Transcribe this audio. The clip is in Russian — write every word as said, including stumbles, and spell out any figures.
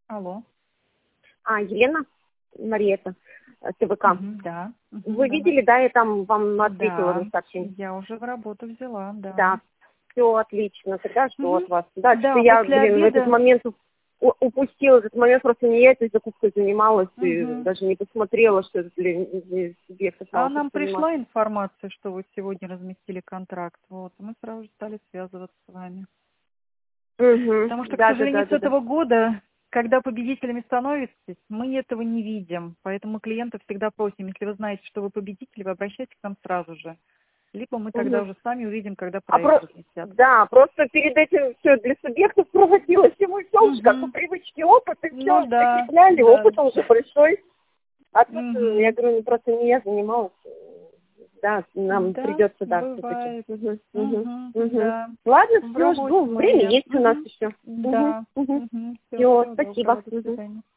Алло. А, Елена, Мария, это э, ТВК. Мгм, да. Мгм, Вы давай. видели, да, я там вам ответила Да, на сообщение? я уже в работу взяла, да. Да, все отлично, тогда жду Мгм. от вас. Да, что Да, я, после блин, в этот обеда. момент у- упустила этот момент, просто не я этой закупкой занималась и Мгм. даже не посмотрела, что это для, для субъектов А малых нам предпринимателей. пришла информация, что вы сегодня разместили контракт. Вот, мы сразу же стали связываться с вами. Угу. Потому что, к Да, да, да, сожалению, с да, да. этого года, когда победителями становитесь, мы этого не видим. Поэтому клиентов всегда просим, если вы знаете, что вы победители, вы обращайтесь к нам сразу же. Либо мы тогда Угу. уже сами увидим, когда А проект про... разместят. Да, просто перед этим все для субъектов проводилось, и мы все уже как по Угу. привычке опыт, и все Ну да, закрепляли, да. опыт уже большой. А тут, э, я Угу. говорю, ну, просто не я занималась. Да, нам Да, придется, да, все-таки. бывает. Угу, угу, Угу. угу. Да. Ладно, В все, работе жду. Время моя. есть у нас Угу. еще. Угу, Да. угу. Угу. Все, Все, всего спасибо. доброго, до Угу. свидания.